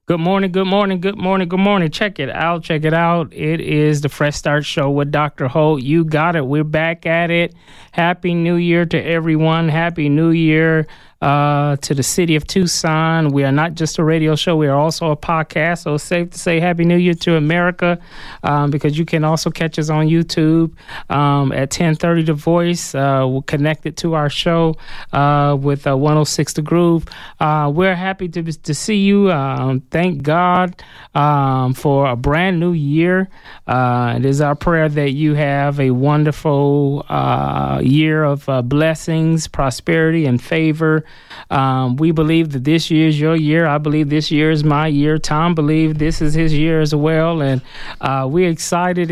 Good morning, good morning, good morning, good morning. Check it out, check it out. It is the Fresh Start Show with Dr. Holt. You got it. We're back at it. Happy New Year to everyone. Happy New Year to the city of Tucson. We are not just a radio show. We are also a podcast. So it's safe to say Happy New Year to America because you can also catch us on YouTube at 10:30 The Voice. We're connected to our show with 106 The Groove. We're happy to see you. Thank God for a brand new year. It is our prayer that you have a wonderful year of blessings, prosperity, and favor. We believe that this year is your year. I believe this year is my year. Tom believes this is his year as well. And we're excited.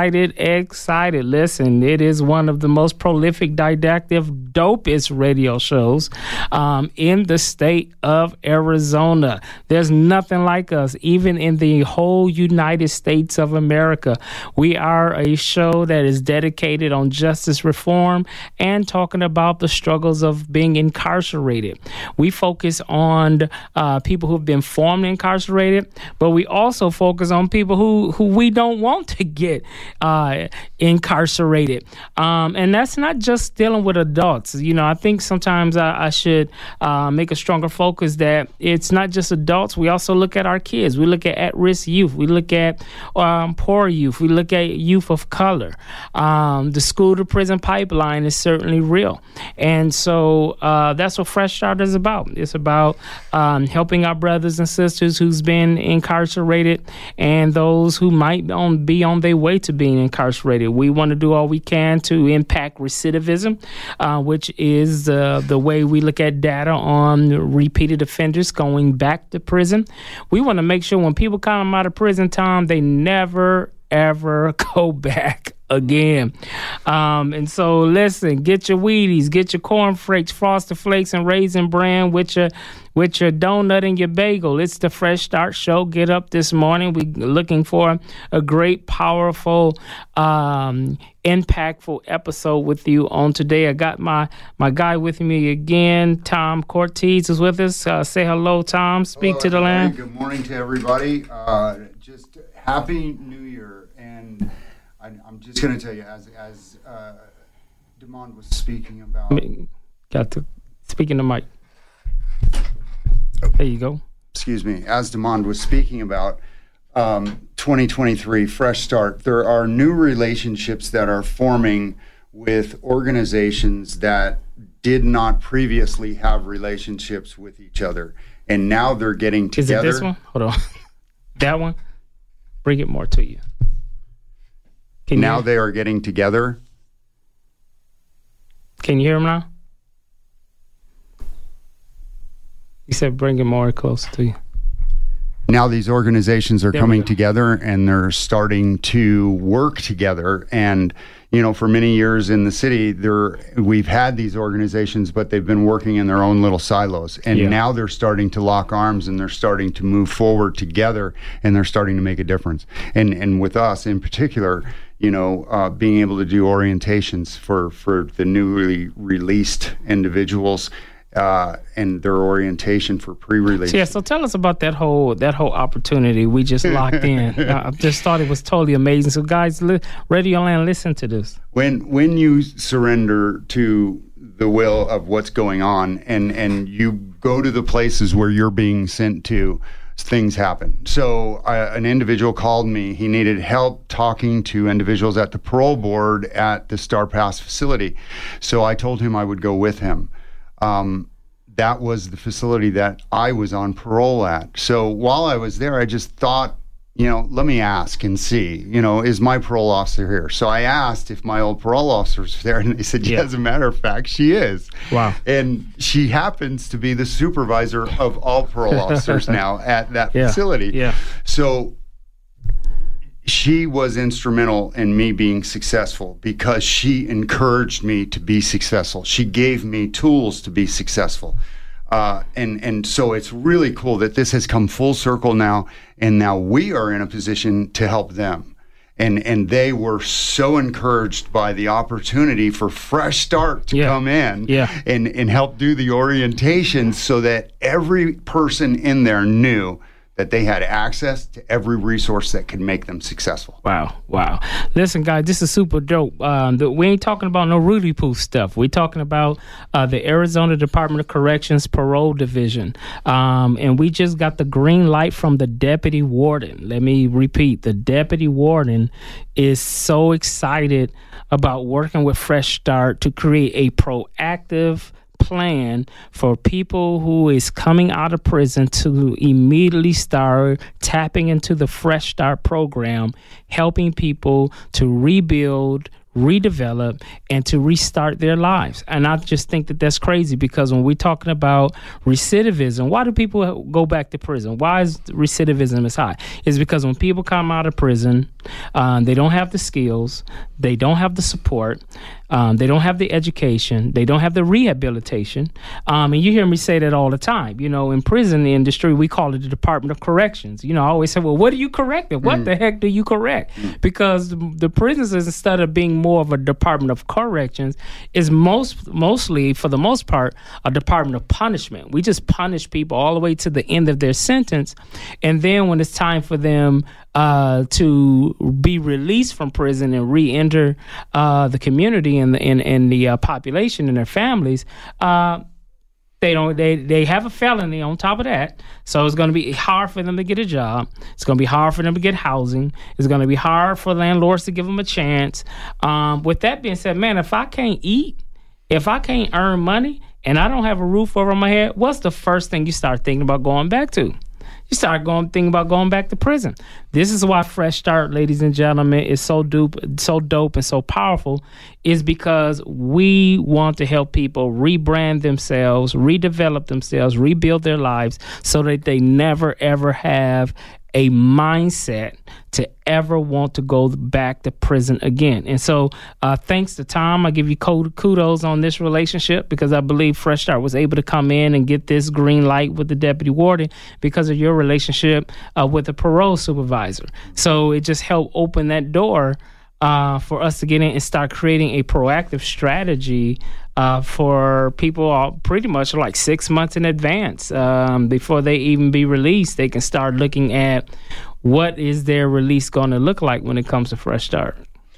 Listen, it is one of the most prolific, didactic, dopest radio shows in the state of Arizona. There's nothing like us, even in the whole United States of America. We are a show that is dedicated on justice reform and talking about the struggles of being incarcerated. We focus on people who've been formerly incarcerated, but we also focus on people who we don't want to get incarcerated. And that's not just dealing with adults. You know, I think sometimes I should make a stronger focus that it's not just adults. We also look at our kids. We look at risk youth. We look at poor youth. We look at youth of color. The school to prison pipeline is certainly real. And so that's what Fresh Start is about. It's about helping our brothers and sisters who's been incarcerated and those who might be on their way to being incarcerated. We want to do all we can to impact recidivism, which is the way we look at data on repeated offenders going back to prison. We want to make sure when people come out of prison, Tom, they never, ever go back again. And so listen, get your Wheaties, get your Corn Flakes, Frosted Flakes, and Raisin Bran with your donut and your bagel. It's the Fresh Start Show. Get up this morning. We're looking for a great, powerful, impactful episode with you on today. I got my guy with me again. Tom Cortez is with us. Say hello, Tom. Speak to the land. Good morning to everybody. Just Happy New Year. And I'm just going to tell you, as Demond was speaking about... Speaking to Mike. There you go. Excuse me. As Demond was speaking about 2023 Fresh Start, there are new relationships that are forming with organizations that did not previously have relationships with each other. And now they're getting together. Is it this one? Hold on. That one? Bring it more to you. Now they are getting together. Can you hear him now? You said bring it more close to you. Now these organizations are coming together and they're starting to work together. And, you know, for many years in the city, we've had these organizations, but they've been working in their own little silos. And now they're starting to lock arms and they're starting to move forward together and they're starting to make a difference. And with us in particular, you know, being able to do orientations for the newly released individuals and their orientation for pre-release. Yeah, so tell us about that whole opportunity we just locked in. I just thought it was totally amazing. So guys, Radio Land, listen to this. When you surrender to the will of what's going on and you go to the places where you're being sent to, things happen. So an individual called me. He needed help talking to individuals at the parole board at the Star Pass facility. So I told him I would go with him. That was the facility that I was on parole at. So while I was there, I just thought, you know, let me ask and see, you know, is my parole officer here? So I asked if my old parole officer's there, and they said, yeah, as a matter of fact, she is. Wow. And she happens to be the supervisor of all parole officers now at that facility. Yeah. So she was instrumental in me being successful because she encouraged me to be successful. She gave me tools to be successful. And so it's really cool that this has come full circle now, and now we are in a position to help them. And they were so encouraged by the opportunity for Fresh Start to come in and help do the orientation so that every person in there knew that they had access to every resource that could make them successful. Wow. Listen, guys, this is super dope. We ain't talking about no Rudy Poof stuff. We're talking about the Arizona Department of Corrections Parole Division. And we just got the green light from the deputy warden. Let me repeat, the deputy warden is so excited about working with Fresh Start to create a proactive plan for people who is coming out of prison to immediately start tapping into the Fresh Start program, helping people to rebuild, redevelop, and to restart their lives. And I just think that that's crazy, because when we're talking about recidivism, why do people go back to prison? Why is recidivism is high? It's because when people come out of prison, they don't have the skills, they don't have the support, they don't have the education, they don't have the rehabilitation. And you hear me say that all the time. You know, in prison industry, we call it the Department of Corrections. You know, I always say, well, what are you correcting? What the heck do you correct? Because the prisons, instead of being more of a Department of Corrections, is mostly, for the most part, a Department of Punishment. We just punish people all the way to the end of their sentence. And then when it's time for them to be released from prison and re-enter the community and the population and their families, they have a felony on top of that. So it's going to be hard for them to get a job. It's going to be hard for them to get housing. It's going to be hard for landlords to give them a chance. With that being said, man, if I can't eat, if I can't earn money, and I don't have a roof over my head, what's the first thing you start thinking about going back to? You start thinking about going back to prison. This is why Fresh Start, ladies and gentlemen, is so dope and so powerful, is because we want to help people rebrand themselves, redevelop themselves, rebuild their lives so that they never, ever have a mindset to ever want to go back to prison again. And so thanks to Tom, I give you kudos on this relationship, because I believe Fresh Start was able to come in and get this green light with the deputy warden because of your relationship with the parole supervisor. So it just helped open that door for us to get in and start creating a proactive strategy for people pretty much like 6 months in advance before they even be released. They can start looking at what is their release going to look like when it comes to Fresh Start.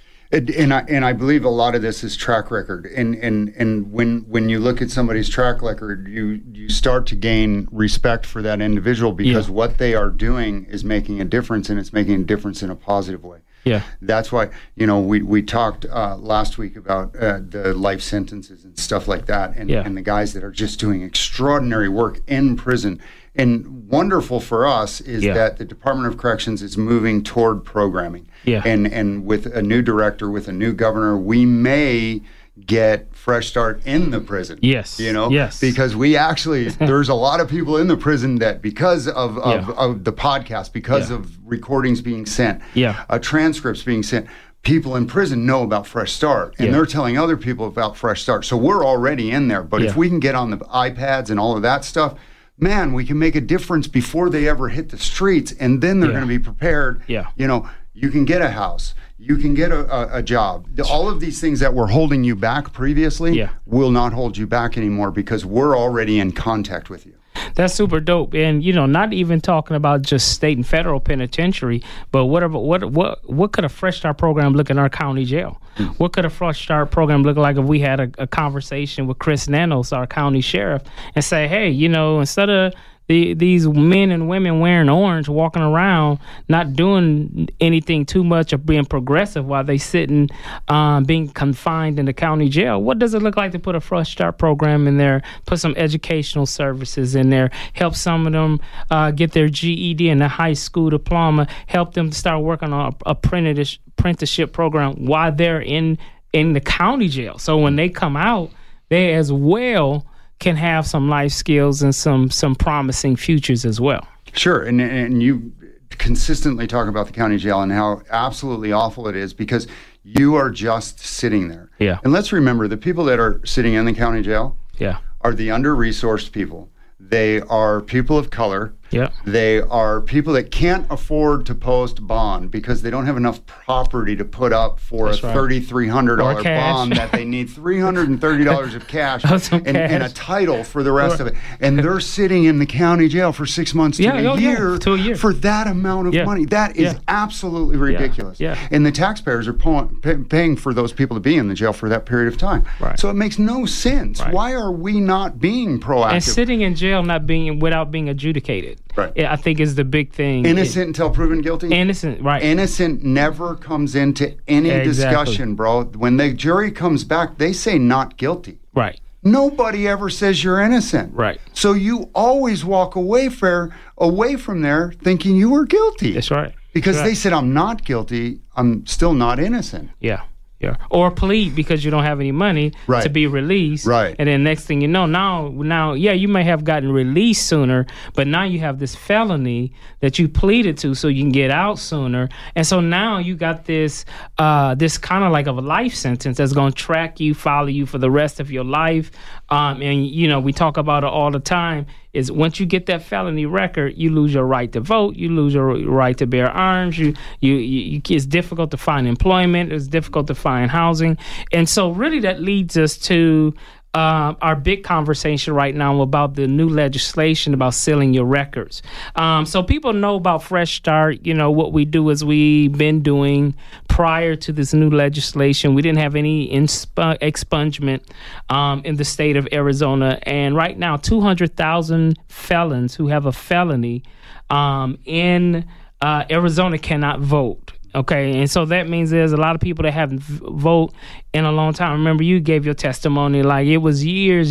And I believe a lot of this is track record. And when you look at somebody's track record, you start to gain respect for that individual, because what they are doing is making a difference, and it's making a difference in a positive way. Yeah, that's why, you know, we talked last week about the life sentences and stuff like that, and the guys that are just doing extraordinary work in prison. And wonderful for us is that the Department of Corrections is moving toward programming. Yeah. And with a new director, with a new governor, we may get Fresh Start in the prison. Yes. You know? Yes. Because we actually, there's a lot of people in the prison that because of the podcast, because of recordings being sent, transcripts being sent, people in prison know about Fresh Start, and they're telling other people about Fresh Start. So we're already in there. But if we can get on the iPads and all of that stuff, man, we can make a difference before they ever hit the streets, and then they're going to be prepared. Yeah. You know, you can get a house, you can get a job. All of these things that were holding you back previously will not hold you back anymore, because we're already in contact with you. That's super dope. And, you know, not even talking about just state and federal penitentiary, but what could a Fresh Start program look in our county jail? What could a Fresh Start program look like if we had a conversation with Chris Nanos, our county sheriff, and say, hey, you know, instead of these men and women wearing orange, walking around, not doing anything too much or being progressive while they sitting, being confined in the county jail. What does it look like to put a Fresh Start program in there, put some educational services in there, help some of them get their GED and a high school diploma, help them start working on a apprenticeship program while they're in the county jail. So when they come out, they as well can have some life skills and some promising futures as well. Sure, and you consistently talk about the county jail and how absolutely awful it is, because you are just sitting there. Yeah. And let's remember, the people that are sitting in the county jail are the under-resourced people. They are people of color, Yeah. They are people that can't afford to post bond because they don't have enough property to put up for That's a right. $3,300 bond that they need $330 of cash and a title for the rest of it. And they're sitting in the county jail for 6 months to a year for that amount of money. That is absolutely ridiculous. Yeah. And the taxpayers are paying for those people to be in the jail for that period of time. Right. So it makes no sense. Right. Why are we not being proactive? And sitting in jail without being adjudicated. Right. I think is the big thing. Innocent until proven guilty? Innocent, right. Innocent never comes into any discussion, bro. When the jury comes back, they say not guilty. Right. Nobody ever says you're innocent. Right. So you always walk away from there thinking you were guilty. That's right. Because they said, I'm not guilty, I'm still not innocent. Yeah. Yeah. Or plead because you don't have any money to be released. Right. And then next thing you know, now, you may have gotten released sooner, but now you have this felony that you pleaded to so you can get out sooner. And so now you got this kind of like of a life sentence that's going to track you, follow you for the rest of your life. And, we talk about it all the time. Is once you get that felony record, you lose your right to vote, you lose your right to bear arms. It's difficult to find employment. It's difficult to find housing, and so really that leads us to our big conversation right now about the new legislation about sealing your records. So people know about Fresh Start. What we do is we've been doing prior to this new legislation. We didn't have any expungement in the state of Arizona. And right now, 200,000 felons who have a felony in Arizona cannot vote. Okay, and so that means there's a lot of people that haven't voted in a long time. Remember, you gave your testimony like it was years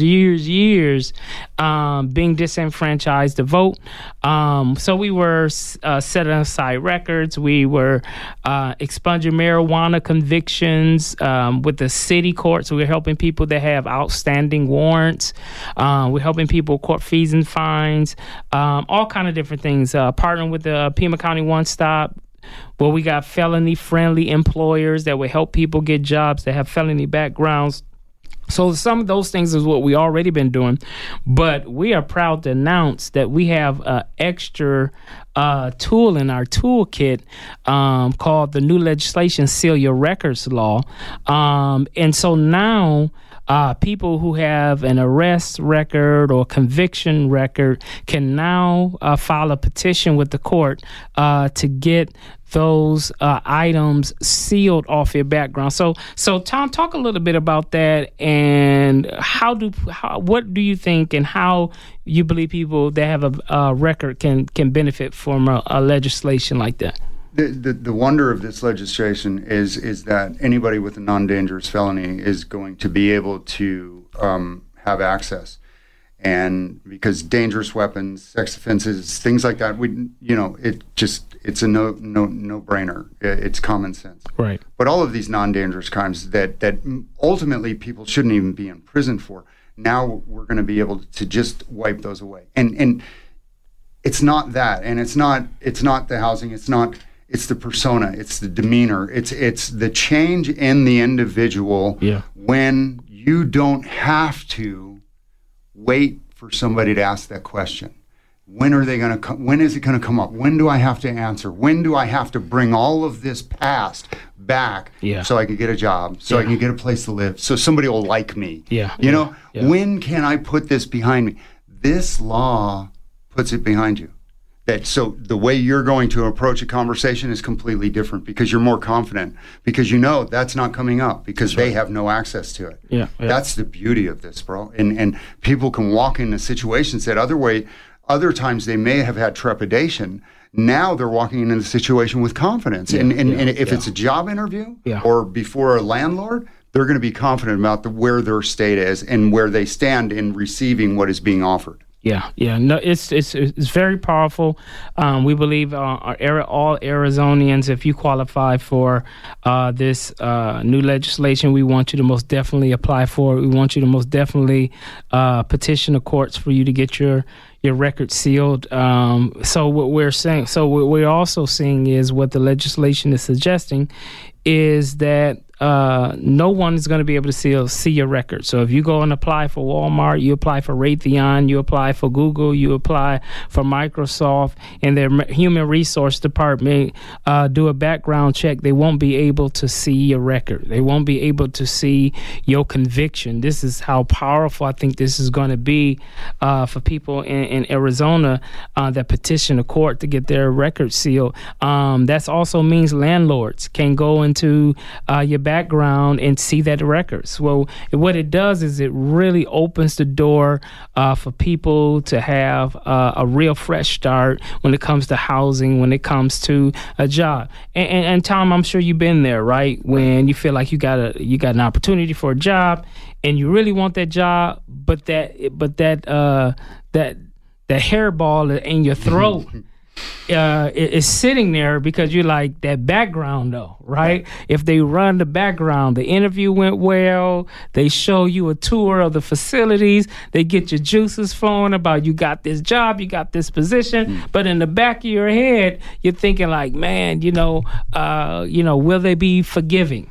being disenfranchised to vote. So we were setting aside records. We were expunging marijuana convictions with the city courts. So we're helping people that have outstanding warrants. We're helping people court fees and fines, all kind of different things. Partnering with the Pima County One Stop, where we got felony-friendly employers that will help people get jobs that have felony backgrounds. So some of those things is what we already been doing, but we are proud to announce that we have an extra tool in our toolkit called the new legislation Seal Your Records Law. And so now people who have an arrest record or conviction record can now file a petition with the court to get those items sealed off your background. So Tom, talk a little bit about that, and what do you think, and how you believe people that have a record can benefit from a legislation like that? The wonder of this legislation is that anybody with a non-dangerous felony is going to be able to have access. And because dangerous weapons, sex offenses, things like that, it's a no brainer. It's common sense. Right. But all of these non-dangerous crimes that ultimately people shouldn't even be in prison for, now we're going to be able to just wipe those away. And it's not that, and it's not the housing. It's the persona. It's the demeanor. It's the change in the individual. Yeah. When you don't have to wait for somebody to ask that question. When are they going to come? When is it going to come up? When do I have to answer? When do I have to bring all of this past back so I can get a job, so I can get a place to live, so somebody will like me? When can I put this behind me? This law puts it behind you. So the way you're going to approach a conversation is completely different because you're more confident, because you know that's not coming up because they have no access to it. Yeah. That's the beauty of this, bro. And people can walk into situations that other times they may have had trepidation. Now they're walking into the situation with confidence. And if it's a job interview or before a landlord, they're going to be confident about where their state is and where they stand in receiving what is being offered. Yeah. No, it's very powerful. We believe all Arizonians, if you qualify for this new legislation, we want you to most definitely apply for it. We want you to most definitely petition the courts for you to get your record sealed. So what we're also seeing is what the legislation is suggesting is that no one is going to be able to see your record. So if you go and apply for Walmart, you apply for Raytheon, you apply for Google, you apply for Microsoft, and their human resource department do a background check, they won't be able to see your record. They won't be able to see your conviction. This is how powerful I think this is going to be for people in Arizona that petition a court to get their record sealed. That also means landlords can go into your background and see that records. Well, what it does is it really opens the door for people to have a real fresh start when it comes to housing, when it comes to a job. And Tom, I'm sure you've been there, right? When you feel like you got an opportunity for a job and you really want that job, but that hairball in your throat is sitting there because you're like, that background though, right? If they run the background, the interview went well, they show you a tour of the facilities, they get your juices flowing about you got this job, you got this position, but in the back of your head, you're thinking like, man, will they be forgiving?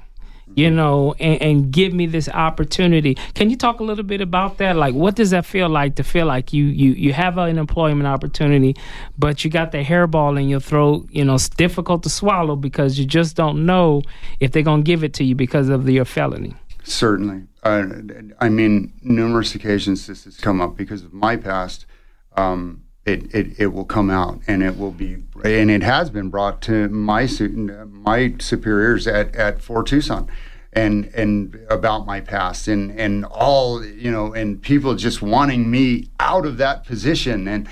And give me this opportunity. Can you talk a little bit about that? Like, what does that feel like to feel like you have an employment opportunity, but you got the hairball in your throat? It's difficult to swallow because you just don't know if they're going to give it to you because of your felony. Certainly. Numerous occasions this has come up because of my past. It will come out, and it has been brought to my superiors at Fort Tucson, and about my past, and all, and people just wanting me out of that position, and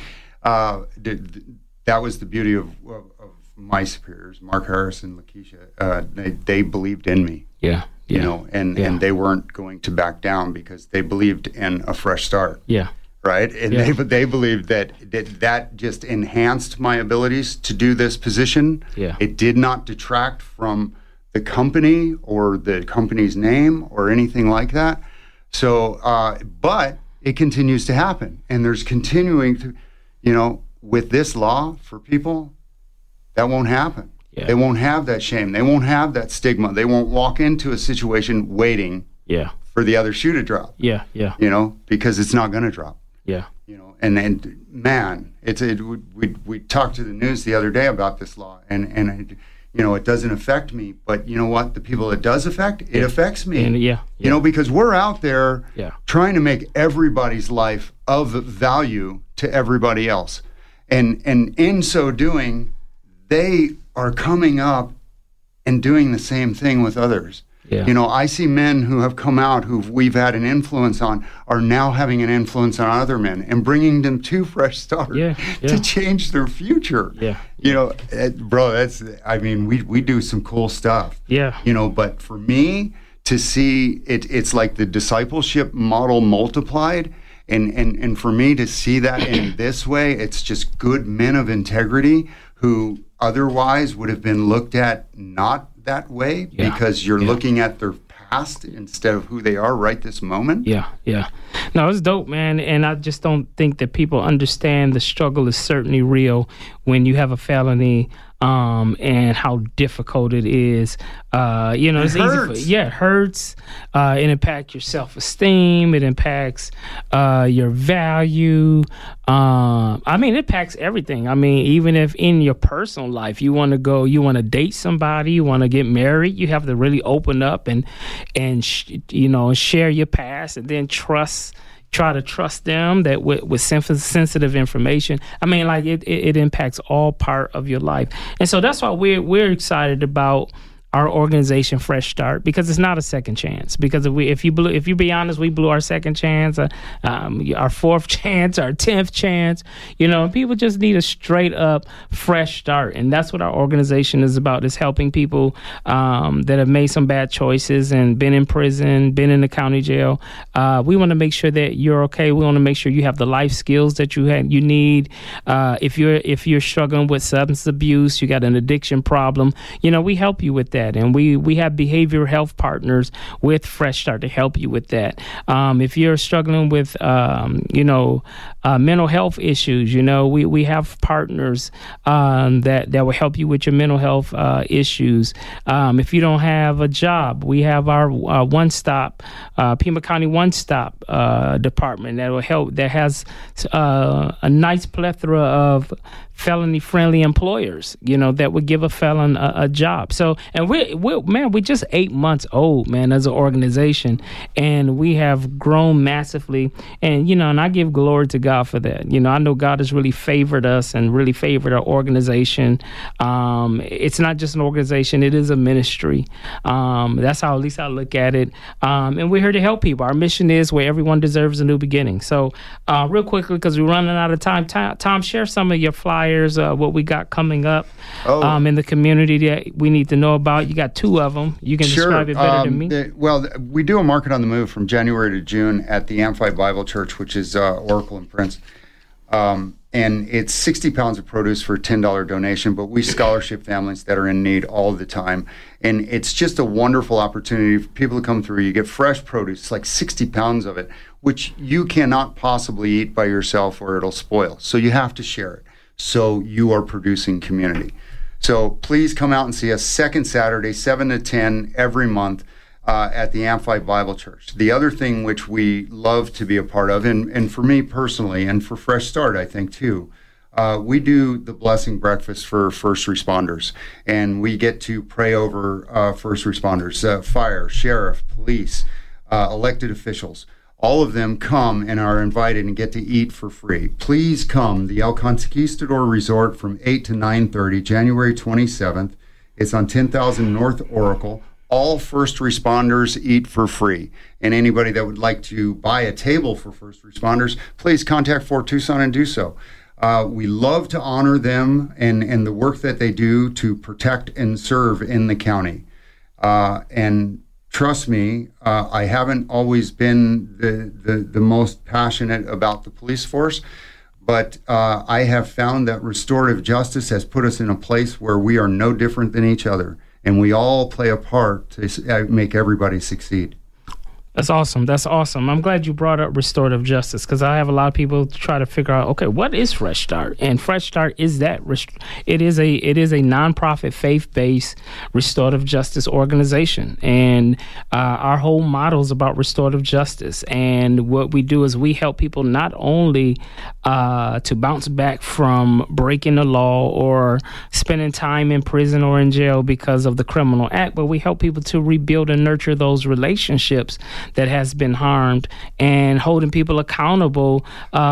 that was the beauty of my superiors, Mark Harris and Lakeisha. They believed in me. Yeah. And they weren't going to back down because they believed in a fresh start. Yeah. Right, and they believed that just enhanced my abilities to do this position. Yeah. It did not detract from the company or the company's name or anything like that. So, but it continues to happen, and there's continuing to, with this law for people, that won't happen. Yeah. They won't have that shame. They won't have that stigma. They won't walk into a situation waiting. For the other shoe to drop. Yeah. Because it's not going to drop. Yeah. And man, we talked to the news the other day about this law, and it doesn't affect me, but you know what? The people it does affect, it affects me. And because we're out there trying to make everybody's life of value to everybody else, and in so doing, they are coming up and doing the same thing with others. Yeah. I see men who have come out who we've had an influence on are now having an influence on other men and bringing them to Fresh Start to change their future. Bro, we do some cool stuff. But for me to see it's like the discipleship model multiplied, and for me to see that in this way, it's just good men of integrity who otherwise would have been looked at not that way because you're looking at their past instead of who they are right this moment. No, it's dope, man. And I just don't think that people understand the struggle is certainly real when you have a felony, and how difficult it is. It's hurts. Easy it hurts. It impacts your self-esteem. It impacts your value. It impacts everything. Even if in your personal life you want to date somebody, you want to get married, you have to really open up and share your past, and then try to trust them that with sensitive information. It impacts all part of your life. And so that's why we're excited about our organization, Fresh Start, because it's not a second chance. Because if you be honest, we blew our second chance, our fourth chance, our 10th chance. People just need a straight up fresh start, and that's what our organization is about: is helping people that have made some bad choices and been in prison, been in the county jail. We want to make sure that you're okay. We want to make sure you have the life skills that you need. If you're struggling with substance abuse, you got an addiction problem, we help you with that. that. And we have behavioral health partners with Fresh Start to help you with that. If you're struggling with, mental health issues, we have partners that will help you with your mental health issues. If you don't have a job, we have our one-stop, Pima County one-stop department that will help, that has a nice plethora of felony-friendly employers, that would give a felon a job. So, and we're just 8 months old, man, as an organization, and we have grown massively. And and I give glory to God for that. I know God has really favored us and really favored our organization. It's not just an organization; it is a ministry. That's how, at least I look at it. And we're here to help people. Our mission is where everyone deserves a new beginning. So, real quickly, because we're running out of time, Tom, share some of your flyers. What we got coming up in the community that we need to know about. You got 2 of them. You can describe it better than me. We do a Market on the Move from January to June at the Amphi Bible Church, which is Oracle and Prince. And it's 60 pounds of produce for a $10 donation, but we scholarship families that are in need all the time. And it's just a wonderful opportunity for people to come through. You get fresh produce, like 60 pounds of it, which you cannot possibly eat by yourself or it'll spoil. So you have to share it. So you are producing community. So please come out and see us second Saturday, 7 to 10 every month at the Amphi Bible Church. The other thing which we love to be a part of, and for me personally, and for Fresh Start, I think too, we do the blessing breakfast for first responders, and we get to pray over first responders, fire, sheriff, police, elected officials. All of them come and are invited and get to eat for free. Please come. The El Conquistador Resort from 8 to 9:30, January 27th. It's on 10,000 North Oracle. All first responders eat for free. And anybody that would like to buy a table for first responders, please contact Fort Tucson and do so. We love to honor them and the work that they do to protect and serve in the county. And trust me, I haven't always been the most passionate about the police force, but I have found that restorative justice has put us in a place where we are no different than each other, and we all play a part to make everybody succeed. That's awesome. That's awesome. I'm glad you brought up restorative justice, because I have a lot of people try to figure out, okay, what is Fresh Start? And Fresh Start is that. It is a nonprofit, faith-based restorative justice organization. And our whole model is about restorative justice. And what we do is we help people not only to bounce back from breaking the law or spending time in prison or in jail because of the criminal act, but we help people to rebuild and nurture those relationships that has been harmed, and holding people accountable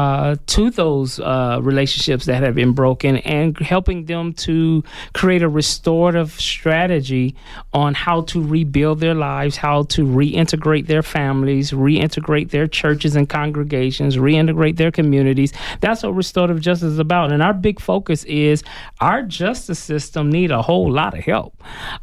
to those relationships that have been broken, and helping them to create a restorative strategy on how to rebuild their lives, how to reintegrate their families, reintegrate their churches and congregations, reintegrate their communities. That's what restorative justice is about. And our big focus is our justice system need a whole lot of help.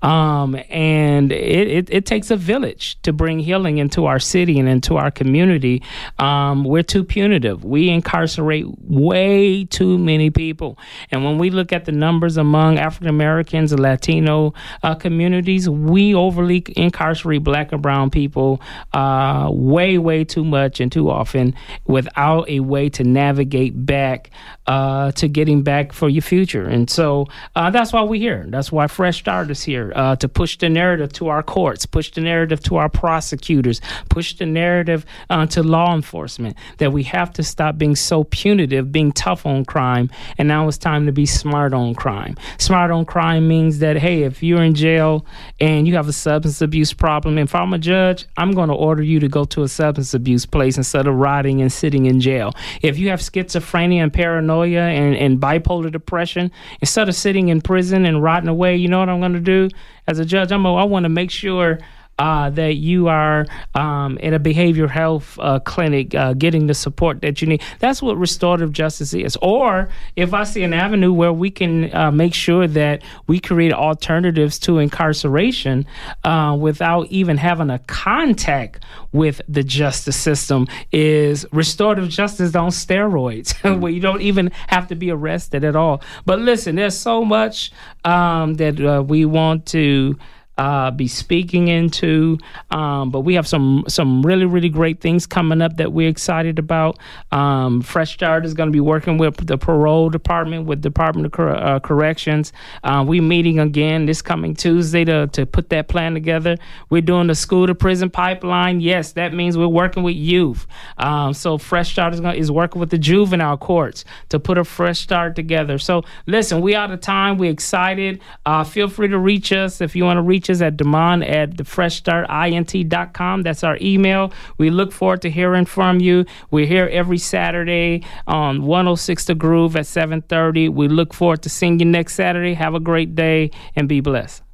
And it takes a village to bring healing into our city and into our community. We're too punitive. We incarcerate way too many people. And when we look at the numbers among African Americans and Latino communities, we overly incarcerate Black and brown people way too much and too often, without a way to navigate back to getting back for your future. And so that's why we're here. That's why Fresh Start is here, to push the narrative to our courts, push the narrative to our prosecutors, push the narrative to law enforcement that we have to stop being so punitive, being tough on crime, and now it's time to be smart on crime. Smart on crime means that, hey, if you're in jail and you have a substance abuse problem, if I'm a judge, I'm going to order you to go to a substance abuse place instead of rotting and sitting in jail. If you have schizophrenia and paranoia and bipolar depression, instead of sitting in prison and rotting away, you know what I'm going to do as a judge? I want to make sure that you are in a behavioral health clinic getting the support that you need. That's what restorative justice is. Or if I see an avenue where we can make sure that we create alternatives to incarceration without even having a contact with the justice system, is restorative justice on steroids, where you don't even have to be arrested at all. But listen, there's so much that we want to be speaking into. But we have some really, really great things coming up that we're excited about. Fresh Start is going to be working with the parole department, with Department of Corrections. We're meeting again this coming Tuesday to put that plan together. We're doing the school to prison pipeline. Yes, that means we're working with youth. So Fresh Start is working with the juvenile courts to put a fresh start together. So listen, we out of time. We're excited. Feel free to reach us if you want to reach us at demond@thefreshstartint.com. That's our email. We look forward to hearing from you. We're here every Saturday on 106 The Groove at 7:30. We look forward to seeing you next Saturday. Have a great day and be blessed.